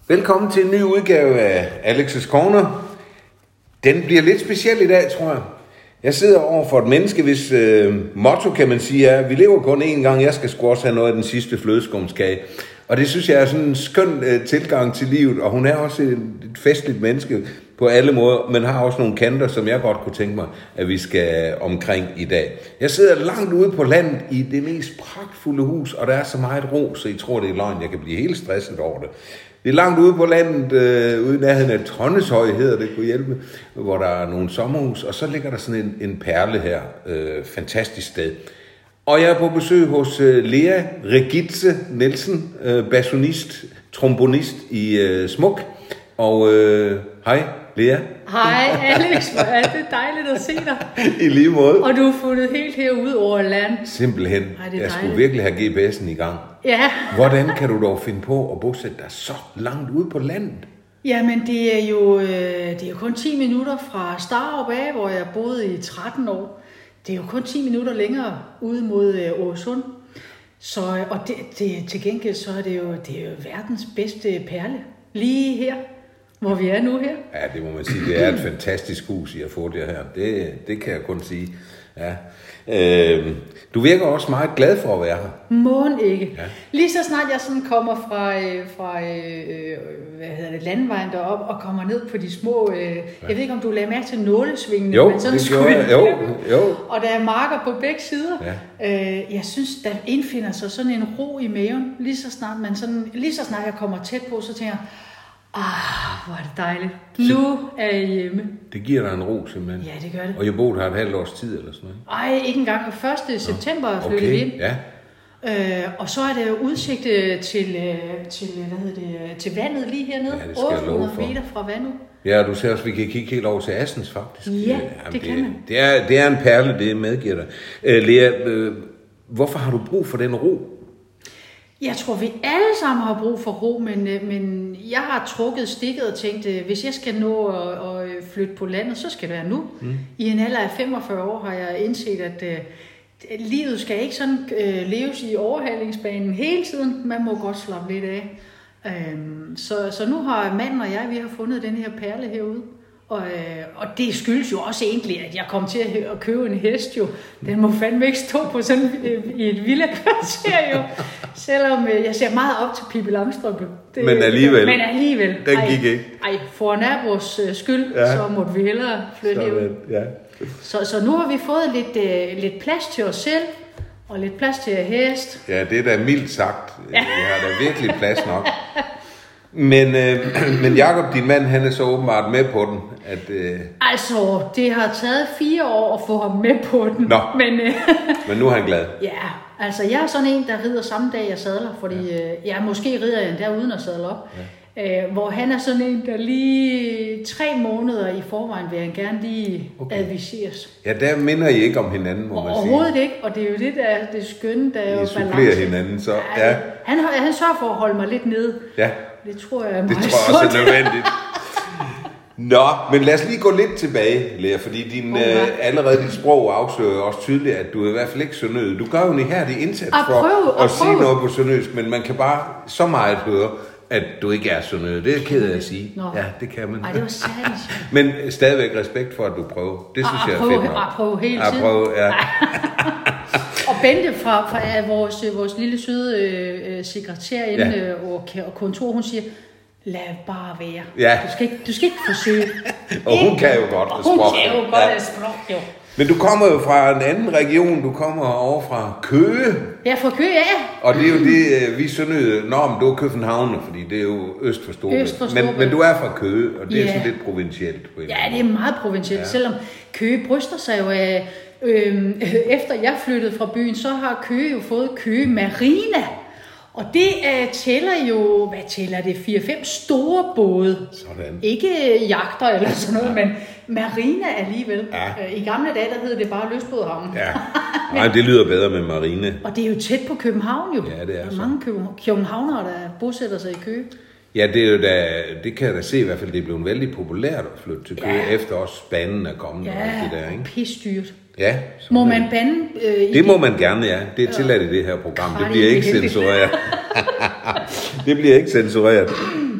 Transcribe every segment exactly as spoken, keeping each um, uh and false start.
Velkommen til en ny udgave af Alex's Corner. Den bliver lidt speciel i dag, tror jeg. Jeg sidder over for et menneske, hvis øh, motto, kan man sige, er, vi lever kun én gang, jeg skal sgu også have noget af den sidste flødeskumskage. Og det synes jeg er sådan en skøn øh, tilgang til livet, og hun er også et, et festligt menneske på alle måder, men har også nogle kanter, som jeg godt kunne tænke mig, at vi skal omkring i dag. Jeg sidder langt ude på landet i det mest pragtfulde hus, og der er så meget ro, så I tror, det er løgn. Jeg kan blive helt stresset over det. Det er langt ude på landet, øh, ude i nærheden af Trondeshøj, hedder det, kunne hjælpe, hvor der er nogle sommerhus, og så ligger der sådan en, en perle her. Øh, fantastisk sted. Og jeg er på besøg hos øh, Lea Regitze Nielsen, øh, bassonist, trombonist i øh, Smuk. Og øh, hej, Lea. Hej, Alex. Hvor er det dejligt at se dig. I lige måde. Og du er fundet helt herude over land. Simpelthen. Ej, jeg skulle virkelig have G P S'en i gang. Ja. Hvordan kan du dog finde på at bosætte dig så langt ude på landet? Jamen, det er jo, øh, det er jo kun ti minutter fra Starup af, hvor jeg boede i tretten år. Det er jo kun ti minutter længere ude mod øh, Åresund. Så, og det, det, til gengæld så er det, jo, det er jo verdens bedste perle. Lige her, hvor vi er nu her. Ja, det må man sige. Det er et fantastisk hus, I har fået det her. Det, det kan jeg kun sige. Ja. Øh, du virker også meget glad for at være her. Måen ikke. Ja. Lige så snart jeg sådan kommer fra, øh, fra øh, hvad hedder det, landvejen derop og kommer ned på de små, øh, ja. Jeg ved ikke om du lagde mærke til nålesvingene. Jo, sådan det gjorde jeg. Jo, jo. Og der er marker på begge sider. Ja. Øh, jeg synes, der indfinder sig sådan en ro i maven. Lige så snart, man sådan, lige så snart jeg kommer tæt på, så tænker jeg, ah, hvor er det dejligt. Nu er jeg hjemme. Det giver dig en ro, simpelthen. Ja, det gør det. Og jeg boede her et halvt års tid, eller sådan noget? Ej, ikke engang. første september okay. flyttede vi ind. Ja. Øh, og så er der jo udsigt til, til, hvad hedder det, til vandet lige hernede. Ja, det skal otte hundrede meter fra vandet. Ja, du ser også, at vi kan kigge helt over til Assens, faktisk. Ja, Jamen, det kan man. Det er, det er en perle, det medgiver dig. Øh, Lea, øh, hvorfor har du brug for den ro? Jeg tror, vi alle sammen har brug for ro, men, men jeg har trukket stikket og tænkt, hvis jeg skal nå at, at flytte på landet, så skal det være nu. Mm. I en alder af femogfyrre år har jeg indset, at uh, livet skal ikke sådan uh, leves i overhalingsbanen hele tiden. Man må godt slappe lidt af. Um, så, så nu har manden og jeg, vi har fundet den her perle herude. Og, og det skyldes jo også egentlig, at jeg kom til at købe en hest jo. Den må fandme ikke stå på sådan i et villa-kvarter jo. Selvom jeg ser meget op til Pippi Langstrømpe. Det, men alligevel. Men alligevel. Den gik ej, ikke. Ej, for nabos skyld, ja. Så måtte vi hellere flytte herud. Ja. Så, så nu har vi fået lidt, uh, lidt plads til os selv, og lidt plads til hest. Ja, det er da mildt sagt. Ja. Vi har da virkelig plads nok. Men, øh, men Jakob, din mand, han er så åbenbart med på den. At, øh... Altså, det har taget fire år at få ham med på den. Nå, men, øh... men nu er han glad. Ja, altså jeg er sådan en, der rider samme dag, jeg sadler. Fordi ja. øh, jeg måske rider jeg endda uden at sadle op. Ja. Øh, hvor han er sådan en, der lige tre måneder i forvejen vil han gerne lige okay. adviseres. Ja, der minder I ikke om hinanden, må man sige. Overhovedet ikke, og det er jo det, der er det skønne, der er jo balance. I supplerer hinanden, så ja. ja. Han, han sørger for at holde mig lidt nede. Ja. Det tror jeg er meget Det tror jeg også er nødvendigt. Nå, men lad os lige gå lidt tilbage, Lea, fordi din, okay. øh, allerede dit sprog afslører også tydeligt, at du er i hvert fald ikke sønderjyde. Du gør jo en ihærdig indsats for prøve, at, at sige noget på sønderjysk, men man kan bare så meget høre, at du ikke er sønderjyde. Det er jeg ked af at sige. Nå. Ja, det kan man. Ej, det var særligt. Men stadigvæk respekt for, at du prøver. Det synes at jeg er prøve, fedt nok. At prøve hele tiden. At prøve, ja. Og Bente fra, fra vores, vores lille søde øh, sekretærinde ja. og, og kontor, hun siger, lad bare være. Ja. Du, skal ikke, du skal ikke forsøge. Og hun kan jo godt og hun kan jo godt ja. sprog, jo. Men du kommer jo fra en anden region. Du kommer over fra Køge. Ja, fra Køge, ja. Og det er jo det, vi sønderjyde. Nå, men du er københavner, fordi det er jo øst for Storebælt. Men, men du er fra Køge, og det ja. er sådan lidt provincielt. På ja, det er meget provincielt, ja. Selvom Køge bryster sig jo af... Øhm, efter jeg flyttede fra byen, så har Køge jo fået Køge Marina. Og det uh, tæller jo, hvad tæller det, fire fem store både. Sådan. Ikke jagter eller sådan noget, ja. Men marina alligevel. Ja. I gamle dage, der hed det bare Lystbådehavn. Ja. Nej, det lyder bedre med marine. Og det er jo tæt på København jo. Ja, det er, der er mange københavnere, der bosætter sig i Køge. Ja, det er jo da, det kan jeg da se i hvert fald, det er blevet vældig populært at flytte til Køge, ja. Efter også banen er kommet. Ja, og det der, ikke? pisdyrt. Ja. Må man bande? Øh, det må man gerne, ja. Det er tilladt i det her program. Det bliver ikke censureret. Det bliver ikke censureret.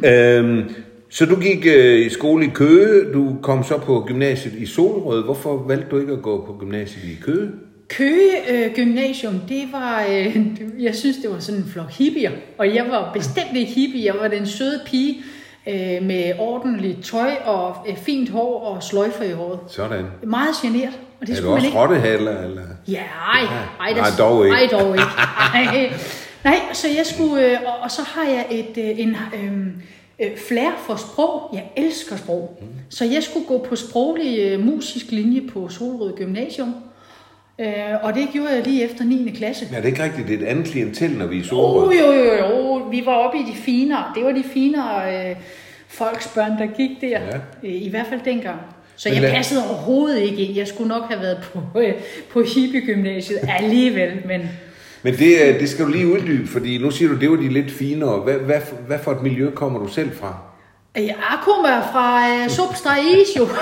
Øhm, så du gik øh, i skole i Køge, du kom så på gymnasiet i Solrød. Hvorfor valgte du ikke at gå på gymnasiet i Køge? Køge øh, Gymnasium, det var, øh, jeg synes, det var sådan en flok hippier, og jeg var bestemt ikke hippie, jeg var den søde pige øh, med ordentligt tøj og øh, fint hår og sløjfer i håret. Sådan. Meget genert. Og det er du også rottehaler, eller? Ja, ej, ej, nej, dog ikke. Ej, dog ikke. Ej. Nej, så jeg skulle, øh, og, og så har jeg et, øh, en øh, flair for sprog. Jeg elsker sprog. Mm. Så jeg skulle gå på sproglig øh, musisk linje på Solrød Gymnasium. Øh, og det gjorde jeg lige efter niende klasse. Ja, det er ikke rigtigt. Det er et andet klientel, når vi er i Solrød. Oh, jo, jo, jo. Vi var oppe i de finere. Det var de finere øh, folks børn, der gik der. Ja. Øh, I hvert fald dengang. Så jeg passede overhovedet ikke ind. Jeg skulle nok have været på, øh, på hippie-gymnasiet alligevel, men... Men det, det skal du lige uddybe, fordi nu siger du, det var de lidt finere. Hvad, hvad, hvad for et miljø kommer du selv fra? Jeg kommer fra uh, Substrais, jo.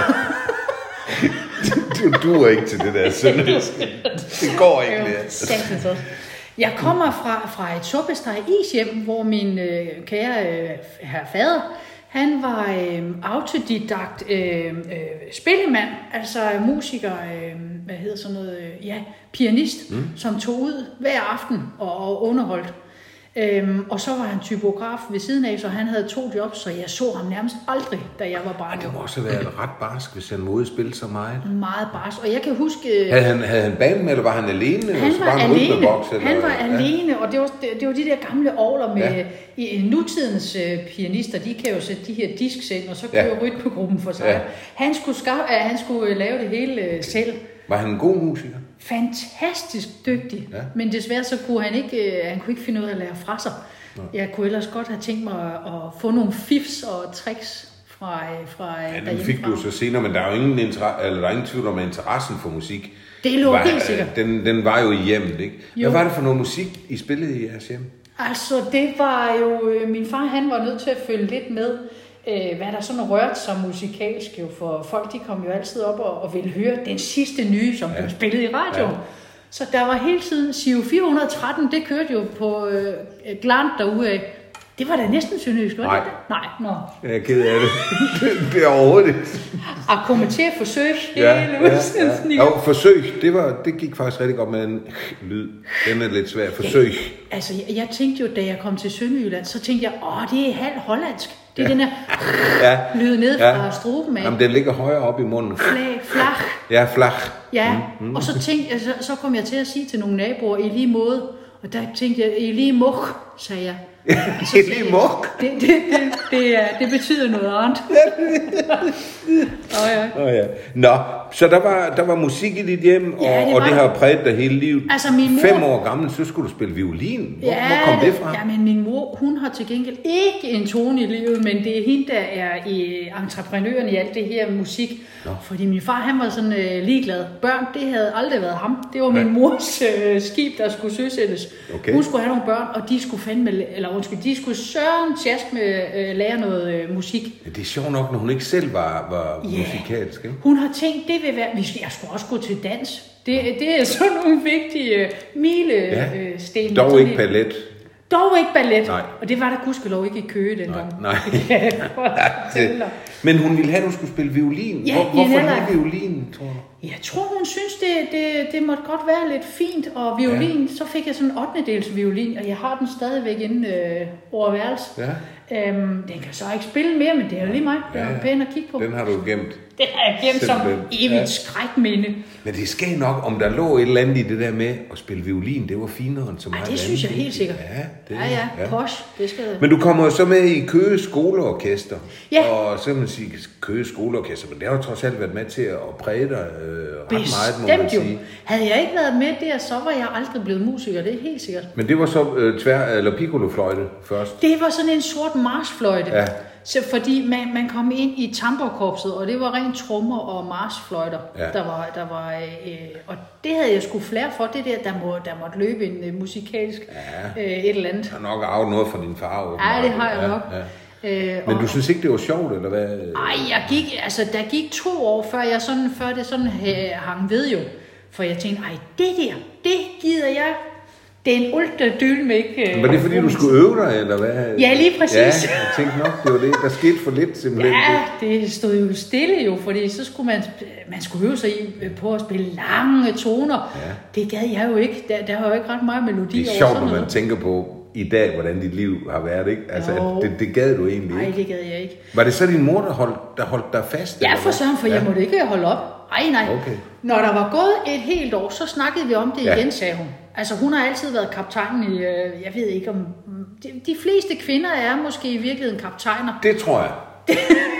Du duer ikke til det der sønderjysk. Det går ikke mere. Jeg kommer fra, fra et Substrais hjem, hvor min øh, kære øh, herre fader, han var øh, autodidakt øh, øh, spillemand, altså musiker, øh, hvad hedder sådan noget, øh, ja, pianist, mm. som tog ud hver aften og, og underholdt. Øhm, og så var han typograf ved siden af, så han havde to jobs, så jeg så ham nærmest aldrig, da jeg var barn. Det må også have været ret barsk, hvis han måtte spille så meget. Meget barsk, og jeg kan huske... Havde han, havde han band med, eller var han alene? Han var, var han alene, rytmeboks, eller? han var ja. alene, og det var, det, det var de der gamle orgler med ja. i, nutidens uh, pianister, de kan jo sætte de her disks ind, og så kører ja. rytmegruppen for sig. Ja. Han, skulle skaf, uh, han skulle lave det hele uh, selv. Var han en god musiker? Fantastisk dygtig, ja. Men desværre så kunne han ikke, han kunne ikke finde ud af at lære fra sig. Nej. Jeg kunne ellers godt have tænkt mig at få nogle fifs og tricks fra, fra ja, den fik du så senere, men der er jo ingen, inter- eller der er ingen tvivl om interessen for musik. Det lå var, helt sikkert. Den, den var jo i hjemmet, ikke? Jo. Hvad var det for noget musik, I spillede i jeres hjem? Altså, det var jo, min far han var nødt til at følge lidt med, hvad der sådan rørte sig musikalsk, jo, for folk de kom jo altid op og, og ville høre den sidste nye, som ja. blev spillet i radioen. Ja. Så der var hele tiden, Sio fire hundrede og tretten, det kørte jo på øh, Glant derude af. Det var da næsten sønderjysk, var det? Nej. Nej, nå. Jeg er ked af det. Det er overhovedet ikke. At kommentere forsøg. Ja, ja, ja. Jo, forsøg, det, var, det gik faktisk rigtig godt med en lyd. Den er lidt svær. Forsøg. Ja, altså, jeg, jeg tænkte jo, da jeg kom til Sønderjylland, så tænkte jeg, åh, det er halvt hollandsk. Det er ja. den her ja. lyd ned fra ja. struben af. Jamen, den ligger højere op i munden. Flag, flach. Ja, flach. Ja, mm, mm. og så tænkte jeg, så, så kom jeg til at sige til nogle naboer, i lige måde, og der tænkte jeg, i lige mok, sagde jeg. I lige mok? Det, det, det, det, er, det betyder noget andet. oh, ja. Oh, ja. Nå, så der var, der var musik i dit hjem, og, ja, det, og det har præget dig hele livet. Altså, min mor... Fem år gammel, så skulle du spille violin. Hvor, ja, hvor kom det fra? Ja, men min mor, hun har til gengæld ikke en tone i livet, men det er hende, der er i entreprenøren i alt det her musik. Nå. Fordi min far, han var sådan øh, ligeglad. Børn, det havde aldrig været ham. Det var min ja. mors øh, skib, der skulle søsættes. Okay. Hun skulle have nogle børn, og de skulle fandme, eller undskyld, de skulle søren tjask med øh, lære noget øh, musik. Ja, det er sjovt nok, når hun ikke selv var, var yeah. musikalsk. Ikke? Hun har tænkt, det vil være, jeg skulle også gå til dans. Det, det er sådan nogle vigtige øh, milesten. Ja. Dog ikke ballet. Dog ikke ballet. Nej. Og det var der gudskelov ikke i Køge dengang. Nej. Nej. Men hun ville have, at du skulle spille violin. Ja, Hvor, hvorfor lige violin, tror du? Jeg tror, hun synes, det, det, det måtte godt være lidt fint. Og violin, ja. så fik jeg sådan en ottendedels violin, og jeg har den stadigvæk inde øh, over værelse. Ja. Øhm, den kan så ikke spille mere, men det er jo lige mig. Det er ja, ja. pæn at kigge på. Den har du gemt. Det har jeg gemt som evigt ja. skrækminde. Men det skal nok, om der lå et eller andet i det der med at spille violin, det var finere end så meget. Ej, det synes jeg helt sikkert. Ja, det, ja, ja, ja. Posh, det skal det. Men du kommer jo så med i Køge Skoleorkester. Ja. Og så kan man sige Køge Skoleorkester, men det har jo trods alt været med til at præge dig øh, ret meget, må man sige. Havde jeg ikke været med der, så var jeg aldrig blevet musiker, det er helt sikkert. Men det var så øh, tvær, eller piccolofløjte først? Det var sådan en sort marchfløjte. Ja. Så fordi man, man kom ind i tamburkorpset, og det var rent trommer og marchfløjter, ja. der var, der var øh, og det havde jeg sgu flere for, det der, der, må, der måtte løbe en øh, musikalsk ja. øh, et eller andet. Du har nok arvet noget fra din far. Ja, det har jeg ja, nok. Ja. Øh, Men du synes ikke, det var sjovt, eller hvad? Nej, jeg gik, altså der gik to år, før, jeg sådan, før det sådan hang ved jo. For jeg tænkte, ej, det der, det gider jeg Det er en ultradynamik. Men det er fordi, du skulle øve dig, eller hvad? Ja, lige præcis. Ja, jeg tænkte nok, det var det. Der skete for lidt, simpelthen. Ja, det stod jo stille jo, fordi så skulle man, man skulle øve sig i, på at spille lange toner. Ja. Det gad jeg jo ikke. Der, der har jo ikke ret meget melodi over. Det er sjovt, når man tænker på i dag, hvordan dit liv har været, ikke? Altså, det, det gad du egentlig ikke. Nej, det gad jeg ikke. Var det så din mor, der holdt, der holdt dig fast? Ja, for søren, for ja. jeg måtte ikke holde op. Ej, nej. Okay. Når der var gået et helt år, så snakkede vi om det ja. igen, sagde hun. Altså, hun har altid været kaptajnen i, jeg ved ikke om... De, de fleste kvinder er måske i virkeligheden kaptajner. Det tror jeg. det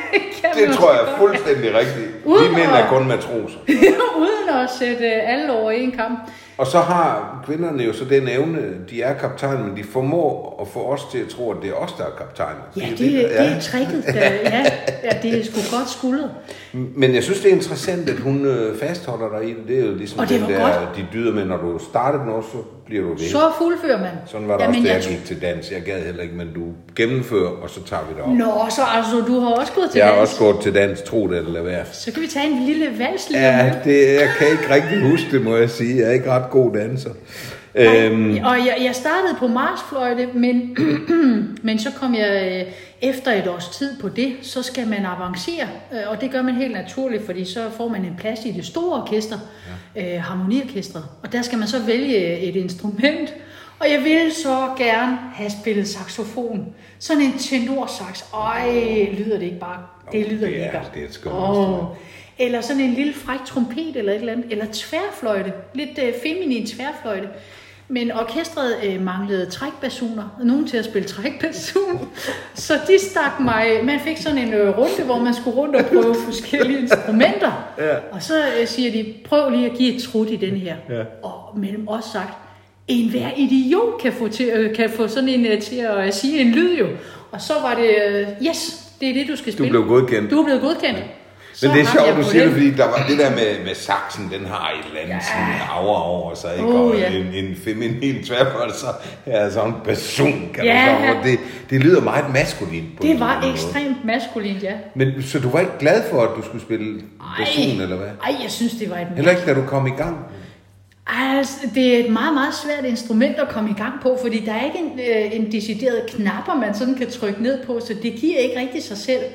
det tror jeg er fuldstændig rigtigt. Uden vi mænd er kun matroser. Uden at sætte alle over en kamp. Og så har kvinderne jo så den evne, de er kaptajner, men de formår at få os til at tro, at det er os, der er kaptajner. Ja, det, det, det er tricket. Der, ja, ja, det er sgu godt skuldret. Men jeg synes, det er interessant, at hun fastholder dig i det. Det er jo ligesom og det den der, godt. De dyder med, når du starter noget, så bliver du ved. Så fuldfører man. Sådan var det ja, også, da jeg gik til dans. Jeg gad heller ikke, men du gennemfører, og så tager vi det op. Nå, så altså, du har også gået til jeg dans. Jeg har også gået til dans, tro det eller hvad. Så kan vi tage en lille vals lige Ja, det, jeg kan ikke rigtig huske det, må jeg sige. Jeg er ikke ret god danser. Øhm. Og jeg, jeg startede på marsfløjte, men, men så kom jeg efter et års tid på det, så skal man avancere, og det gør man helt naturligt, fordi så får man en plads i det store orkester, ja. øh, harmoniorkestret, og der skal man så vælge et instrument, og jeg ville så gerne have spillet saxofon. Sådan en tenorsax. Ej, lyder det ikke bare? Det lyder det er, lækkert. Det er et skønt oh. Eller sådan en lille fræk trompet eller et eller andet. Eller tværfløjte. Lidt øh, feminin tværfløjte. Men orkestret øh, manglede trækbasuner. Nogen til at spille trækbasun. Så de stak mig... Man fik sådan en øh, runde, hvor man skulle rundt og prøve forskellige instrumenter. Ja. Og så øh, siger de, prøv lige at give et trut i den her. Ja. Og mellem os sagt, en hver idiot kan få, til, øh, kan få sådan en øh, til at øh, sige en lyd jo. Og så var det, øh, yes, det er det, du skal spille. Du blev godkendt. Du er blevet godkendt. Ja. Men det er sjovt, du siger det, fordi der var det der med, med saxen, den har et eller andet ja. sådan aura over sig, ikke? Oh, og ja. en, en feminin tværfald, så er sådan en basun, kan ja. man sige. Det, det lyder meget maskulint. På det var ekstremt maskulint, ja. Men så du var ikke glad for, at du skulle spille basun, eller hvad? Nej, jeg synes, det var et... Heller ikke, da du kom i gang? Altså, det er et meget, meget svært instrument at komme i gang på, fordi der er ikke en, øh, en decideret knapper, man sådan kan trykke ned på, så det giver ikke rigtig sig selv.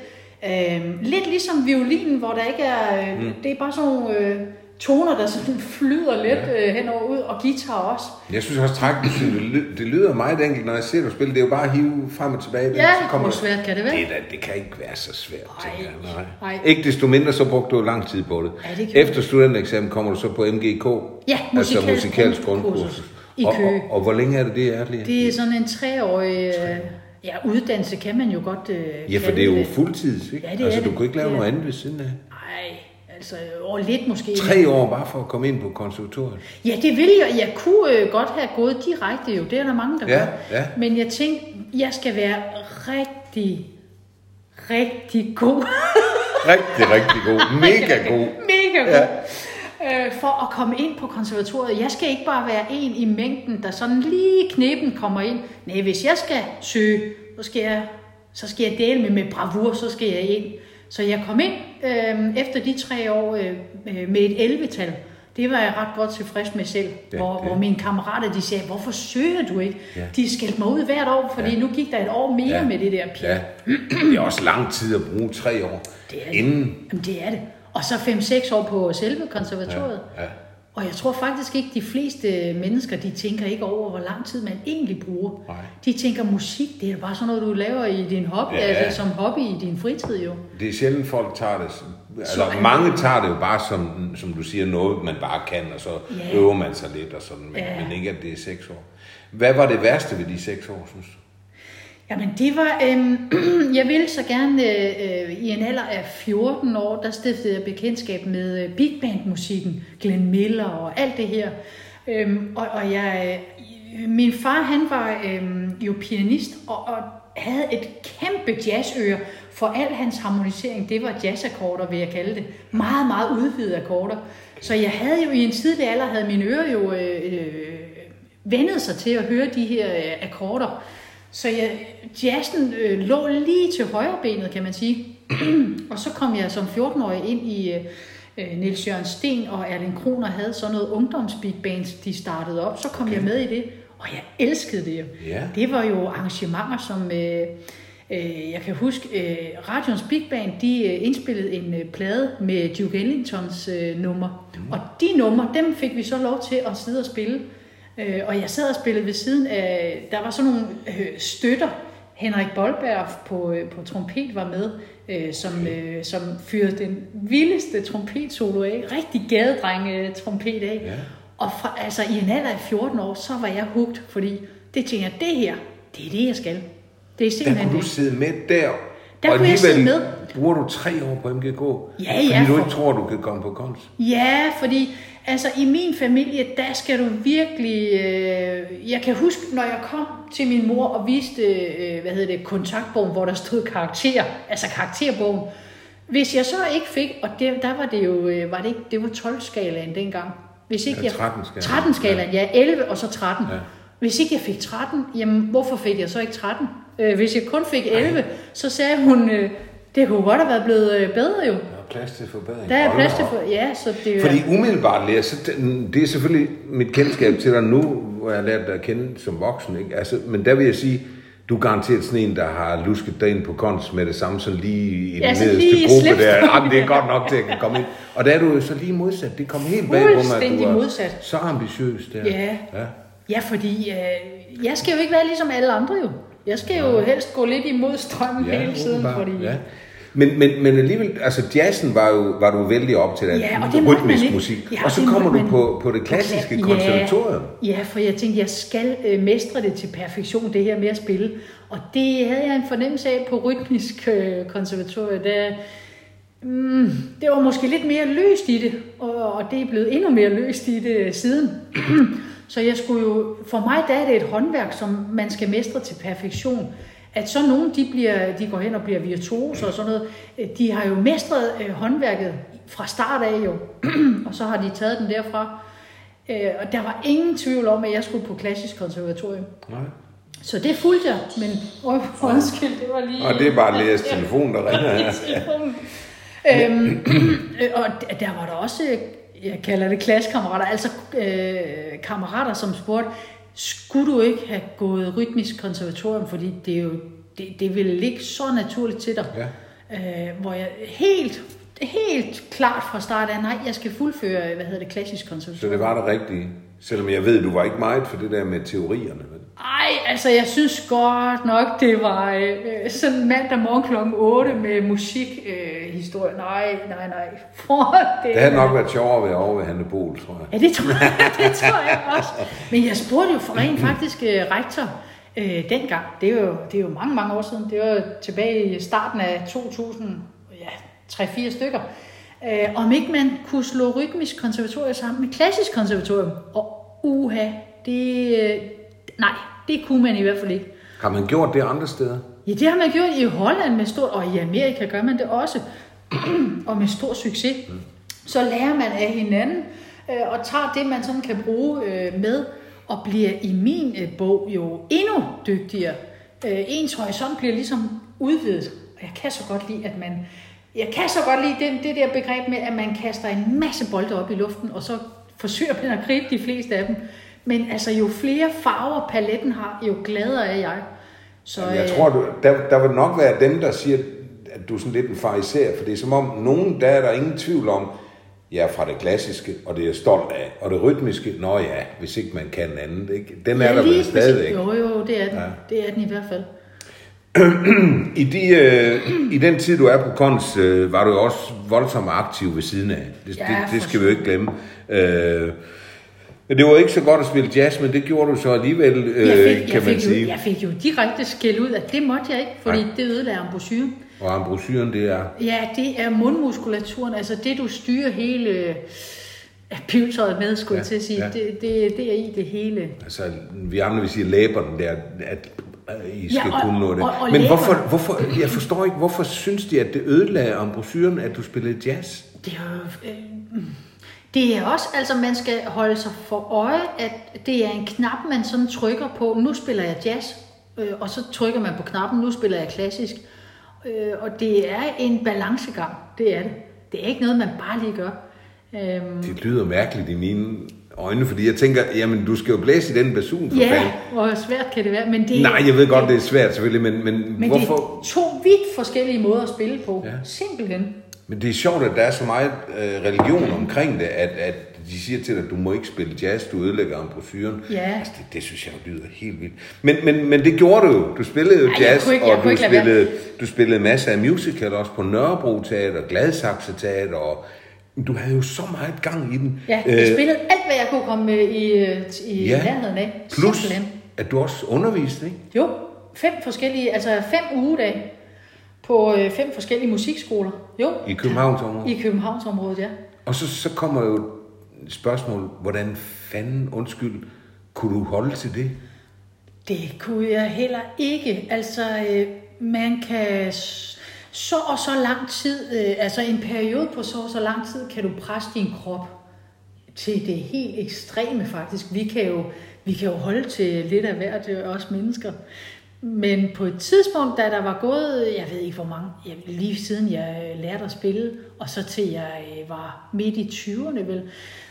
Øh, lidt ligesom violinen, hvor der ikke er... Øh, mm. Det er bare sådan nogle øh, toner, der sådan flyder lidt ja. øh, henover ud, og guitar også. Jeg synes også, trækmusik, det lyder meget enkelt, når jeg ser dig spille. Det er jo bare at hive frem og tilbage. Ja, så kommer hvor svært kan det være? Det, det kan ikke være så svært, Ej. tænker jeg. Nej. Nej. Ikke desto mindre, så brugte du lang tid på det. Ja, det Efter studentereksamen kommer du så på M G K. Ja, musikalsk, altså musikalsk grundkursus. I og, Køge. Og, og hvor længe er det, det er? Lige? Det er sådan en treårig... Øh, ja, uddannelse kan man jo godt... Øh, ja, for det er jo fuldtids, ikke? Ja, det altså, er du det. kunne ikke lave ja. noget andet ved siden af. Nej, altså over lidt måske. Tre år bare for at komme ind på konservatoriet? Ja, det ville jeg. Jeg kunne øh, godt have gået direkte jo. Det er der mange, der ja, gør. Ja. Men jeg tænkte, jeg skal være rigtig, rigtig god. rigtig, rigtig god. Mega god. Mega god. Ja. For at komme ind på konservatoriet. Jeg skal ikke bare være en i mængden, der sådan lige knepen kommer ind. Nej, hvis jeg skal søge, så skal jeg, så skal jeg dele med med bravur, så skal jeg ind. Så jeg kom ind øh, efter de tre år øh, med et elleve-tal. Det var jeg ret godt tilfreds med selv. Ja, hvor, hvor mine kammerater, de sagde, hvorfor søger du ikke? Ja. De skældte mig ud hvert år, fordi ja. nu gik der et år mere ja. med det der pjat. Ja. Det er også lang tid at bruge tre år. Det er inden. det. Jamen, det er det. Og så fem seks år på selve konservatoriet. Ja, ja. Og jeg tror faktisk ikke, de fleste mennesker, de tænker ikke over, hvor lang tid man egentlig bruger. Nej. De tænker, musik, det er bare sådan noget, du laver i din hobby, ja, altså som hobby i din fritid jo. Det er sjældent, folk tager det. Altså, mange tager det jo bare som, som du siger, noget man bare kan, og så ja. øver man sig lidt og sådan, men, ja. men ikke, at det er seks år. Hvad var det værste ved de seks år, synes du? Jamen det var, øh, jeg ville så gerne, øh, i en alder af fjorten år, der stiftede jeg bekendtskab med øh, big band musikken, Glenn Miller og alt det her. Øhm, og, og jeg, øh, min far han var øh, jo pianist og, og havde et kæmpe jazzøre, for al hans harmonisering, det var jazzakkorder, vil jeg kalde det. Meget, meget udvidede akkorder. Så jeg havde jo i en tidlig alder, havde mine ører jo øh, øh, vendet sig til at høre de her øh, akkorder. Så jeg, jazzen øh, lå lige til højre benet, kan man sige. Og så kom jeg som fjorten-årig ind i øh, Niels Jørgen Sten og Erling Kroner havde sådan noget ungdoms-big bands, de startede op. Så kom okay. jeg med i det. Og jeg elskede det jo. Ja. Det var jo arrangementer, som... Øh, øh, jeg kan huske, øh, Radions Big Band, de øh, indspillede en øh, plade med Duke Ellingtons øh, nummer. Mm. Og de numre, dem fik vi så lov til at sidde og spille. Øh, og jeg sad og spillede ved siden af... Der var sådan nogle øh, støtter. Henrik Boldberg på, øh, på trompet var med, øh, som, øh, som fyrede den vildeste trompetsolo af. Rigtig gadedrenge trompet af. Ja. Og fra, altså, i en alder af fjorten år, så var jeg hugt, fordi det tænkte jeg, det her, det er det, jeg skal. Det er simpelthen der kunne det. Du sidde med der, der og kunne jeg sidde med. Bruger du tre år på M G K? Ja, ja. Fordi du for... ikke tror, du kan komme på Kons? Ja, fordi altså, i min familie, der skal du virkelig... Øh, jeg kan huske, når jeg kom til min mor og viste, øh, hvad hedder det, kontaktbogen, hvor der stod karakter, altså karakterbogen. Hvis jeg så ikke fik, og det, der var det jo, øh, var det ikke, det var tolv-skalaen dengang. Hvis ikke ja, tretten-skalaen. tretten-skalaen, ja, elleve og så tretten. Ja. Hvis ikke jeg fik tretten, jamen hvorfor fik jeg så ikke tretten? Øh, hvis jeg kun fik elleve, Ej. så sagde hun, øh, det kunne godt have været blevet bedre jo. Der er plads til forbedring. Der er plads til forbedring, ja. Så det, Fordi umiddelbart lærer, så det er selvfølgelig mit kendskab til dig nu, hvor jeg har lært dig at kende som voksen, ikke? Altså, men der vil jeg sige, du er garanteret sådan en, der har lusket dig ind på Kons med det samme, sådan lige i den ja, nederste gruppe der. Jamen, det er godt nok til, at jeg kan komme ind. Og der er du jo så lige modsat. Det kommer helt bag på mig, at du er modsat. Så ambitiøs der. Ja, ja. ja fordi øh, jeg skal jo ikke være ligesom alle andre jo. Jeg skal jo helst gå lidt imod strømmen ja, hele tiden. Fordi... Ja. Men, men, men alligevel, altså jazzen var, jo, var du vældig op til, at ja, rytmisk musik. Ja, og så kommer du på, på det klassiske ja, konservatorium. Ja, for jeg tænkte, jeg skal øh, mestre det til perfektion, det her med at spille. Og det havde jeg en fornemmelse af på rytmisk øh, konservatorium. Der, mm, det var måske lidt mere løst i det, og, og det er blevet endnu mere løst i det siden. Så jeg skulle jo, for mig der er det et håndværk, som man skal mestre til perfektion. At så nogen, de, bliver, de går hen og bliver virtuoser og sådan noget, de har jo mestret øh, håndværket fra start af jo, og så har de taget den derfra. Øh, og der var ingen tvivl om, at jeg skulle på klassisk konservatorium. Nej. Så det fulgte jeg, men åh, undskyld, det var lige... Og det er bare læs telefonen, der ringer her. øhm, og der var der også, jeg kalder det klassekammerater, altså øh, kammerater, som spurgte, skulle du ikke have gået rytmisk konservatorium, fordi det er jo det, det ville ligge så naturligt til dig. Ja. Øh, hvor jeg helt helt klart fra start af, nej, jeg skal fuldføre, hvad hedder det, klassisk konservatorium. Så det var det rigtige, selvom jeg ved, du var ikke meget for det der med teorierne. Nej, altså jeg synes godt nok, det var øh, sådan mandag morgen klokken otte med musikhistorie. Øh, nej, nej, nej. For det, det havde nok været sjovere at være over ved Hanne Bol, tror jeg. Ja, det tror jeg, det tror jeg også. Men jeg spurgte jo for rent faktisk øh, rektor øh, dengang. Det er, jo, det er jo mange, mange år siden. Det var tilbage i starten af to tusind, ja, tre fire stykker. Øh, om ikke man kunne slå rytmisk konservatorium sammen med klassisk konservatorium. Og uha, det... Øh, nej, det kunne man i hvert fald ikke. Har man gjort det andre steder? Ja, det har man gjort i Holland med stort, og i Amerika gør man det også. Og med stor succes. Mm. Så lærer man af hinanden, øh, og tager det, man sådan kan bruge øh, med, og bliver i min øh, bog jo endnu dygtigere. Øh, ens horisont bliver ligesom udvidet. Og jeg kan så godt lide, at man... Jeg kan så godt lide det, det der begreb med, at man kaster en masse bolde op i luften, og så forsøger man at gribe de fleste af dem. Men altså, jo flere farver paletten har, jo gladere er jeg. Så, Jamen, jeg tror, du, der, der vil nok være dem, der siger, at du er sådan lidt en fariser, for det er som om, nogen, der er der ingen tvivl om, jeg er fra det klassiske, og det er jeg stolt af, og det rytmiske, nå ja, hvis ikke man kan andet, ikke? Den er ja, der vel stadigvæk. Jo, jo, det er den. Ja. Det er den i hvert fald. I, de, øh, I den tid, du er på Kons, øh, var du jo også voldsomt aktiv ved siden af. Det, ja, det, det skal vi jo ikke glemme. Øh, det var ikke så godt at spille jazz, men det gjorde du så alligevel, øh, jeg fik, kan jeg man fik sige. Jo, jeg fik jo direkte skæld ud, at det måtte jeg ikke, fordi ja. det ødelagde embrosyren. Og embrosyren, det er? Ja, det er mundmuskulaturen, altså det, du styrer hele pivtøjet med, skulle ja, jeg til at sige. Ja. Det, det, det er i det hele. Altså, vi andre vil sige læberne der, at I skal ja, og, kunne nå det. Og, og men hvorfor, hvorfor, jeg forstår ikke, hvorfor synes de, at det ødelagde embrosyren, at du spillede jazz? Det er jo... Øh, Det er også, altså man skal holde sig for øje, at det er en knap, man sådan trykker på. Nu spiller jeg jazz, øh, og så trykker man på knappen, nu spiller jeg klassisk. Øh, og det er en balancegang, det er det. Det er ikke noget, man bare lige gør. Øhm, det lyder mærkeligt i mine øjnene, fordi jeg tænker, jamen du skal jo blæse i den basun for ja, fanden. hvor svært kan det være, men det Nej, jeg ved godt, det er svært selvfølgelig, men, men, men hvorfor? det er to vidt forskellige måder at spille på, Ja. simpelthen. Men det er sjovt, at der er så meget øh, religion omkring det, at, at de siger til dig, at du må ikke spille jazz, du ødelægger embrosyren. Ja. Altså, det, det synes jeg lyder helt vildt. Men, men, men det gjorde du jo. Du spillede jo Ej, jeg jazz, kunne ikke- jeg og kunne du ikke lade spillede, du spillede masser af musical også på Nørrebro Teater, Gladsaxe Teater, og du havde jo så meget gang i den. Ja, jeg spillede alt, hvad jeg kunne komme i, i ja. nærheden af. Plus, Simpelthen. at du også underviste, ikke? Jo, fem forskellige, altså fem ugedage på øh, fem forskellige musikskoler. Jo. I Københavnsområdet. I Københavnsområdet, ja. Og så, så kommer jo et spørgsmål, hvordan fanden, undskyld, kunne du holde til det? Det kunne jeg heller ikke. Altså, øh, man kan s- så og så lang tid, øh, altså en periode på så og så lang tid, kan du presse din krop til det helt ekstreme faktisk. Vi kan jo, vi kan jo holde til lidt af hvert, øh, os mennesker. Men på et tidspunkt, da der var gået, jeg ved ikke hvor mange, jeg, lige siden jeg øh, lærte at spille, og så til jeg øh, var midt i tyverne vel,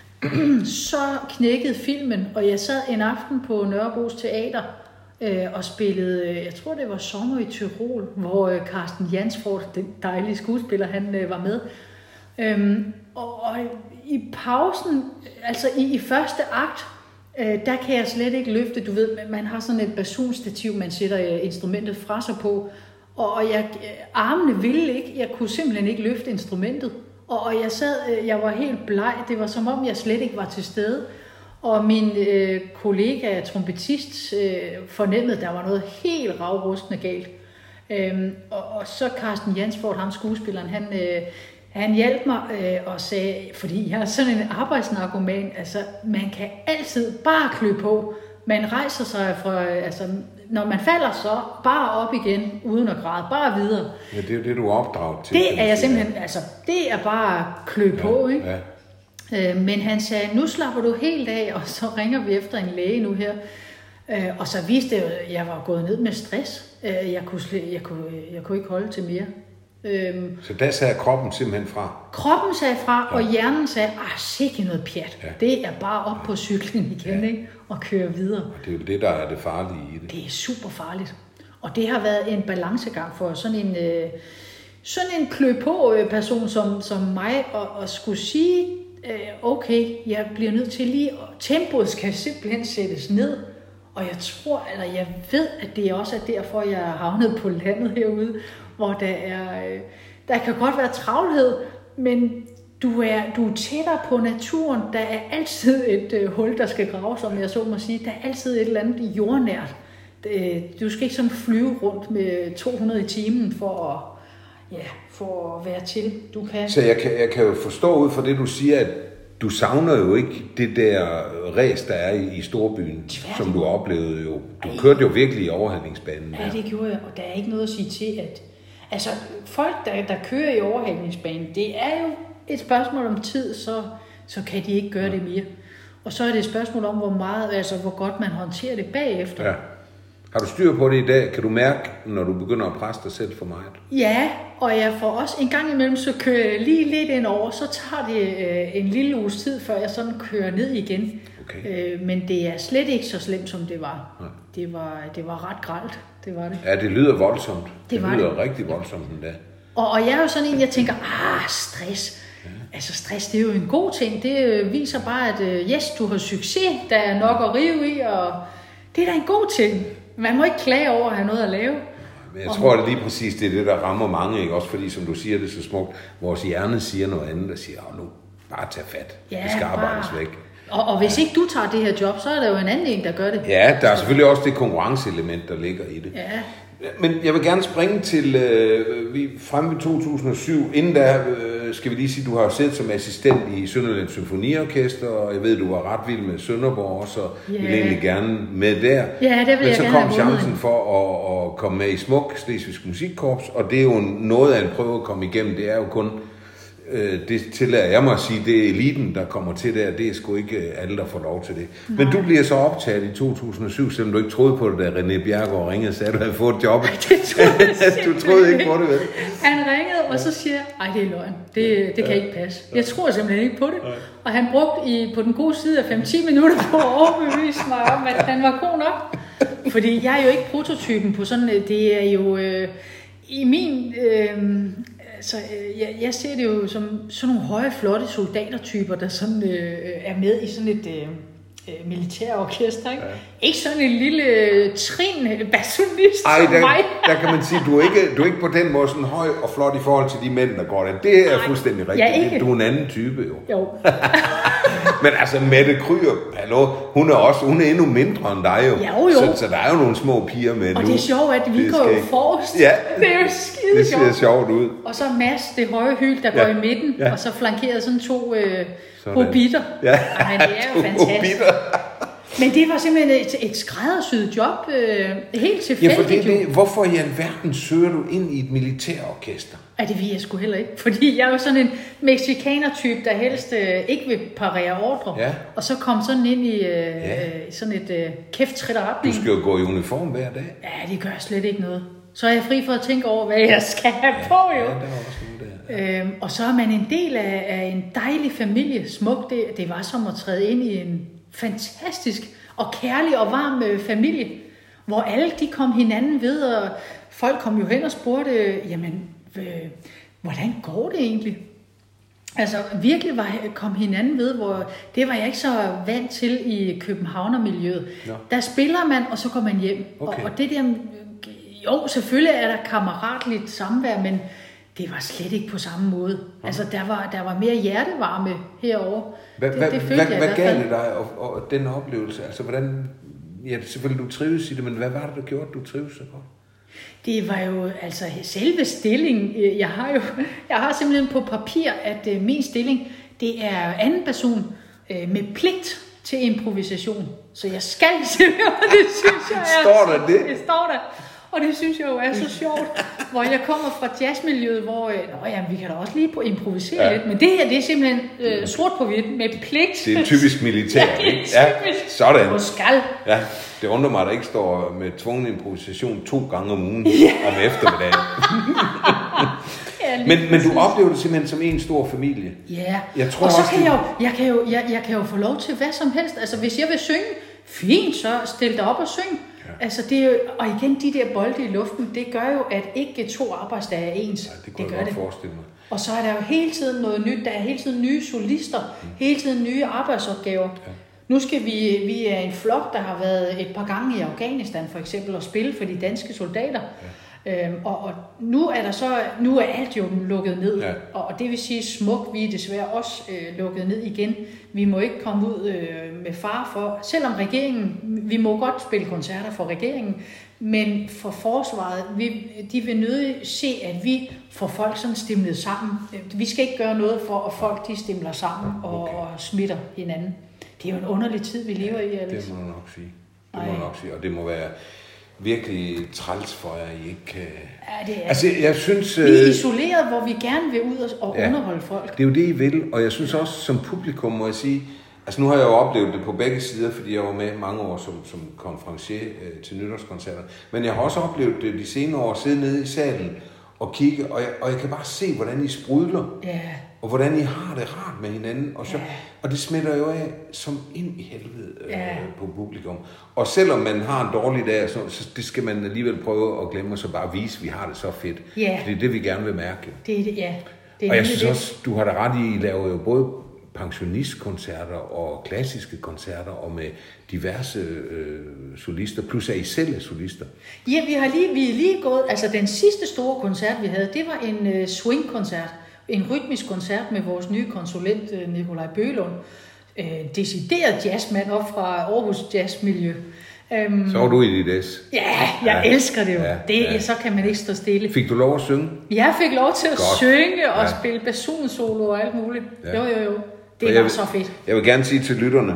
så knækkede filmen, og jeg sad en aften på Nørrebros Teater øh, og spillede, øh, jeg tror det var Sommer i Tyrol, hvor øh, Carsten Jansford, den dejlige skuespiller, han øh, var med. Øhm, og, og i pausen, altså i, i første akt, øh, der kan jeg slet ikke løfte, du ved, man har sådan et basunstativ, man sætter øh, instrumentet fra sig på, og, og jeg, øh, armene ville ikke, jeg kunne simpelthen ikke løfte instrumentet. Og, og jeg sad, øh, jeg var helt bleg, det var som om jeg slet ikke var til stede. Og min øh, kollega, trompetist, øh, fornemmede, der var noget helt ravrustende galt. Øhm, og, og så Carsten Jansford, ham skuespilleren, han, øh, han hjalp mig øh, og sagde, fordi jeg er sådan en arbejdsnarkoman, altså man kan altid bare klø på. Man rejser sig fra, altså når man falder så, bare op igen, uden at græde, bare videre. Ja, det er jo det, du er opdraget til. Det er jeg simpelthen, altså det er bare klø på, ja, ikke? Ja. Øh, men han sagde, nu slapper du helt af, og så ringer vi efter en læge nu her. Øh, og så viste det, at jeg var gået ned med stress. Øh, jeg, kunne slet, jeg, kunne, jeg kunne ikke holde til mere. Øh, Så der sagde kroppen simpelthen fra? kroppen sagde fra, ja. Og hjernen sagde, ah, sikke noget pjat. Ja. Det er bare op på cyklen igen, ja. Ikke? Og køre videre. Og det er jo det, der er det farlige i det. Det er super farligt. Og det har været en balancegang for sådan en... Øh, sådan en klø-på-person som, som mig, og, og skulle sige, øh, okay, jeg bliver nødt til lige, tempoet skal simpelthen sættes ned, og jeg tror, eller jeg ved, at det også er derfor, jeg er havnet på landet herude, hvor der er, øh, der kan godt være travlhed, men du er, du er tættere på naturen, der er altid et øh, hul, der skal graves, som jeg så må sige, der er altid et eller andet jordnært. Du skal ikke sådan flyve rundt med to hundrede i timen for at, ja, for at være til. Du kan... Så jeg kan, jeg kan jo forstå ud fra det, du siger, at du savner jo ikke det der ræs, der er i, i storbyen, Tværdig. Som du oplevede jo. Du Ej. Kørte jo virkelig i overhalingsbanen. Ja, det gjorde jeg, og der er ikke noget at sige til, at altså, folk, der, der kører i overhalingsbanen, det er jo et spørgsmål om tid, så, så kan de ikke gøre ja. Det mere. Og så er det et spørgsmål om, hvor meget, altså hvor godt man håndterer det bagefter. Ja. Har du styr på det i dag? Kan du mærke, når du begynder at presse dig selv for meget? Ja, og jeg får også en gang imellem, så kører jeg lige lidt ind over, så tager det øh, en lille uges tid, før jeg sådan kører ned igen. Okay. Øh, men det er slet ikke så slemt, som det var. Ja. Det var, det var ret grelt, det var det. Ja, det lyder voldsomt. Det, det lyder det. rigtig voldsomt endda. Og, og jeg er jo sådan en, jeg tænker, ah, stress. Ja. Altså stress, det er jo en god ting. Det viser bare, at yes, du har succes, der er nok at rive i, og det er da en god ting. Man må ikke klage over at have noget at lave. Men jeg tror, at det lige præcis det er det, der rammer mange, ikke? Også fordi, som du siger det så smukt, vores hjerne siger noget andet, der siger, åh, nu bare tag fat. Ja, det skal arbejdes bare... væk. Og, og hvis ja. Ikke du tager det her job, så er der jo en anden en, der gør det. Ja, der er selvfølgelig også det konkurrenceelement, der ligger i det. Ja. Men jeg vil gerne springe til øh, vi, frem ved to tusind og syv. Inden da øh, skal vi lige sige, at du har siddet som assistent i Sønderjyllands Symfoniorkester, og jeg ved, at du var ret vild med Sønderborg også, og yeah. ville egentlig gerne med der. Ja, det vil Men jeg så gerne kom chancen for at, at komme med i Smuk, Slesvigsk Musikkorps, og det er jo noget af en prøve at komme igennem. Det er jo kun øh, det tillader jeg mig at sige, det er eliten, der kommer til der. Det er sgu ikke alle, der får lov til det. Nej. Men du bliver så optaget i to tusind og syv, selvom du ikke troede på det, da René Bjerregaard ringede og sagde, at du havde fået jobbet. Det troede jeg Du troede ikke på det, vel? Han ringede, og så siger ej, det er løgn. Det, det kan ja. ikke passe. Jeg tror simpelthen ikke på det. Nej. Og han brugte i, på den gode side af fem til ti minutter på at overbevise mig om, at den var god nok. Fordi jeg er jo ikke prototypen på sådan, det er jo øh, i min, øh, altså jeg, jeg ser det jo som sådan nogle høje, flotte soldatertyper, der sådan øh, er med i sådan et øh, militærorkester, ikke? Ja. Ikke sådan en lille trin basunist Ej, som der, mig. der kan man sige, du er, ikke, du er ikke på den måde sådan høj og flot i forhold til de mænd, der går der. Det er Ej, fuldstændig rigtigt. Du er en anden type, jo. Jo. Men altså, Mette Kryer, hallo, hun er også, hun er endnu mindre end dig, jo. Jo, jo. Så, så der er jo nogle små piger med og nu. det er sjovt, at vi går jo forrest. Ja. Det er jo skide det ser sjovt. sjovt ud. Og så Mads, det høje hyld, der ja. går i midten, ja. og så flankeret sådan to øh, hobitter. Ja, men det er jo fantastisk. Men det var simpelthen et, et skræddersyet job, øh, helt tilfældigt. Ja, for det, det, hvorfor i alverden søger du ind i et militærorkester? Ja, det ved jeg sgu heller ikke. Fordi jeg er jo sådan en mexikaner-type, der helst øh, ikke vil parere ordre. Ja. Og så kom sådan ind i øh, ja. sådan et øh, kæft-tritterretning. Du skal jo gå i uniform hver dag. Ja, det gør slet ikke noget. Så er jeg fri for at tænke over, hvad jeg skal have på, jo. Ja, der var også noget der. Ja. Øhm, og så er man en del af, af en dejlig familie. Smuk, det, det var som at træde ind i en fantastisk og kærlig og varm øh, familie, hvor alle de kom hinanden ved, og folk kom jo hen og spurgte, jamen, øh, hvordan går det egentlig? Altså virkelig var, kom hinanden ved, hvor det var jeg ikke så vant til i Københavnermiljøet. Ja. Der spiller man, og så går man hjem. Okay. Og, og det der, jo selvfølgelig er der kammeratligt samvær, men det var slet ikke på samme måde. Ja. Altså der var, der var mere hjertevarme herovre. Hvad, det, det hvad, hvad gav det dig og, og den oplevelse? Altså hvordan, ja selvfølgelig du trives i det, men hvad var det, der gjorde, at du trives så godt? Det var jo altså selve stillingen. Jeg har jo, jeg har simpelthen på papir, at uh, min stilling, det er anden person uh, med pligt til improvisation. Så jeg skal simpelthen, og det synes jeg er... Står der det? Det står der. Og det synes jeg jo er så sjovt, hvor jeg kommer fra jazzmiljøet, hvor Nå, jamen, vi kan da også lige på improvisere ja. lidt, men det her, det er simpelthen øh, sort på hvidt med pligt. Det er typisk militær, ja, ikke? Ja, sådan. Og skal. Ja, det undrer mig, at der ikke står med tvungen improvisation to gange om ugen ja. om eftermiddagen. ja, men, men du oplever det simpelthen som en stor familie. Ja, jeg tror og så også, kan, det... jeg, jo, jeg, kan jo, jeg, jeg kan jo få lov til hvad som helst. Altså hvis jeg vil synge, fint, så stil dig op og syng. Ja. Altså det er jo, og igen, de der bolde i luften, det gør jo, at ikke to arbejdsdage er ens. Ja, det kunne det jeg gør godt det. forestille mig. Og så er der jo hele tiden noget nyt. Der er hele tiden nye solister, mm. hele tiden nye arbejdsopgaver. Ja. Nu skal vi, vi er en flok, der har været et par gange i Afghanistan for eksempel og spille for de danske soldater. Ja. Øhm, og, og nu er der så, nu er alt jo lukket ned. Ja. Og, og det vil sige smuk, vi er desværre også øh, lukket ned igen. Vi må ikke komme ud øh, med far for, selvom regeringen, vi må godt spille koncerter for regeringen, men for forsvaret, vi, de vil nødig se, at vi får folk sådan stimlet sammen. Vi skal ikke gøre noget for, at folk de stimler sammen og, okay. og smitter hinanden. Det er jo en underlig tid, vi lever i, Alex. Det må du nok sige. Det må du nok sige, og det må være virkelig træls for jer, I ikke kan... Ja, det er. Altså, jeg synes... Vi er isoleret, hvor vi gerne vil ud og ja, underholde folk. Det er jo det, I vil, og jeg synes også, som publikum må jeg sige... Altså, nu har jeg jo oplevet det på begge sider, fordi jeg var med mange år som, som konferencier øh, til nytårskoncerter. Men jeg har også oplevet det de senere år, sidde nede i salen og kigge, og jeg, og jeg kan bare se, hvordan I sprudler. Ja. Og hvordan I har det rart med hinanden. Og, så, ja. og det smitter jo af som ind i helvede øh, ja. på publikum. Og selvom man har en dårlig dag, så, så det skal man alligevel prøve at glemme, og så bare vise, at vi har det så fedt. Ja. Det er det, vi gerne vil mærke. Det er det, ja. Det er og jeg synes det. også, du har da ret i, I laver jo både pensionistkoncerter og klassiske koncerter, og med diverse øh, solister, plus at I selv er solister. Ja, vi har lige, vi er lige gået, altså den sidste store koncert, vi havde, det var en øh, swing-koncert, en rytmisk koncert med vores nye konsulent, øh, Nikolaj Bølund, øh, decideret jazzmand op fra Aarhus jazzmiljø. Um, så var du i dit S. Ja, jeg ja. elsker det jo. Ja, det, ja. Så kan man ikke stå stille. Fik du lov at synge? Jeg fik lov til at Godt. synge og ja. spille basunsolo og alt muligt. Ja. Jo, jo, jo. Det jeg var vil, så fedt. Jeg vil gerne sige til lytterne,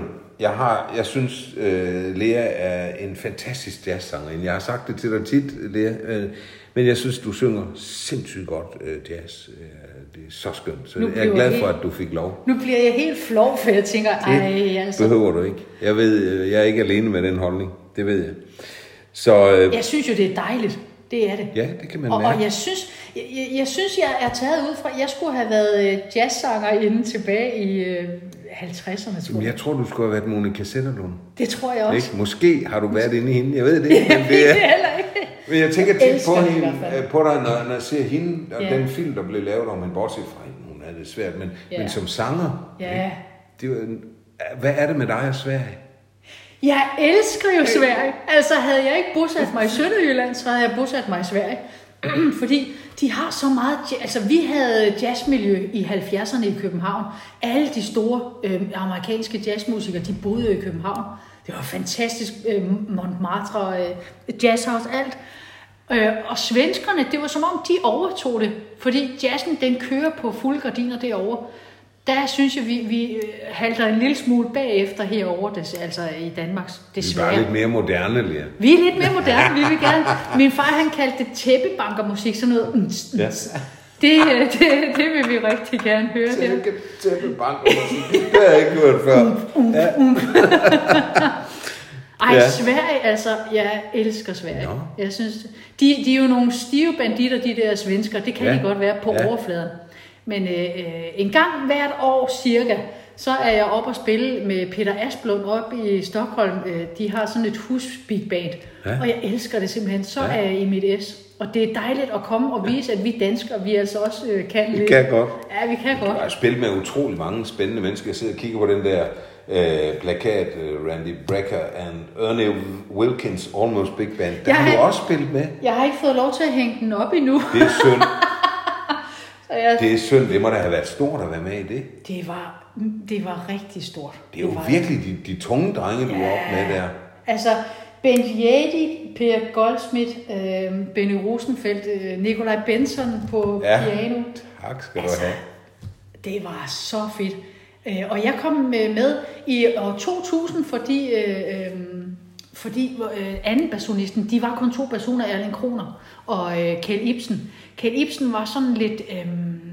jeg, har, jeg synes, øh, Lea er en fantastisk jazzsanger. Jeg har sagt det til dig tit, Lea, øh, men jeg synes, du synger sindssygt godt øh, jazz. Øh, det er så skønt, så jeg er glad helt, for, at du fik lov. Nu bliver jeg helt flov, for jeg tænker, ej, altså. Det behøver du ikke. Jeg ved, jeg er ikke alene med den holdning. Det ved jeg. Så, øh, jeg synes jo, det er dejligt. Det er det. Ja, det kan man og, mærke. Og jeg synes, jeg, jeg, jeg synes, jeg er taget ud fra, jeg skulle have været jazzsanger inden tilbage i øh, halvtredserne, tror jeg. Jeg tror, du skulle have været Monica Zetterlund. Det tror jeg også. Ikke? Måske har du været inde i hende, jeg ved det ikke. Men det er det heller ikke. Men jeg tænker tit på, hende, på dig, når, når jeg ser hende, og ja. Den film, der blev lavet om hende, bortset fra hende, hun er det svært, men, ja. men som sanger, ja. det var, hvad er det med dig og Sverige? Jeg elsker jo Sverige. Altså, havde jeg ikke bosat mig i Sønderjylland, så havde jeg bosat mig i Sverige. Fordi de har så meget... Altså, vi havde jazzmiljø i halvfjerdserne i København. Alle de store øh, amerikanske jazzmusikere, de boede i København. Det var fantastisk. Øh, Montmartre, øh, Jazzhouse, alt. Øh, og svenskerne, det var som om, de overtog det. Fordi jazzen, den kører på fulde gardiner derovre. Der synes jeg, vi, vi halter en lille smule bagefter herovre, det, altså i Danmarks, desværre. Vi er bare lidt mere moderne, Lea. Vi er lidt mere moderne, vi vil gerne. Min far, han kaldte det tæppebankermusik, sådan noget. Ja. Det, det, det vil vi rigtig gerne høre. Tæppebankermusik, det har jeg ikke hørt før. Ja. Ej, ja. Sverige, altså, jeg elsker Sverige. Ja. Jeg synes, de, de er jo nogle stive banditter, de der svensker, det kan ja. de godt være på ja. overfladen. Men øh, en gang hvert år cirka, så er jeg oppe og spille med Peter Asplund op i Stockholm. De har sådan et hus big band, ja. og jeg elsker det simpelthen. Så ja. er jeg i mit S, og det er dejligt at komme og vise, at vi danskere, vi altså også øh, kan vi lidt. Vi kan godt. Ja, vi kan du godt. Jeg har spillet med utrolig mange spændende mennesker. Jeg sidder og kigger på den der øh, plakat, uh, Randy Brecker and Ernie Wilkins Almost Big Band. Der har du også spillet med. Jeg har ikke fået lov til at hænge den op endnu. Det er synd. Jeg... Det er synd, det må da have været stort at være med i det. Det var, det var rigtig stort. Det er jo det var virkelig de, de tunge drenge, du ja, er op med der. Altså, Bent Jædi, Per Goldsmith, øh, Benny Rosenfeldt, øh, Nikolaj Benson på ja, piano. Tak skal altså, du have. Det var så fedt. Øh, og jeg kom med i år to tusind, fordi... Øh, øh, Fordi øh, anden bassonisten, de var kun to personer, Erling Kroner og øh, Kjeld Ibsen. Kjeld Ibsen var sådan lidt øh,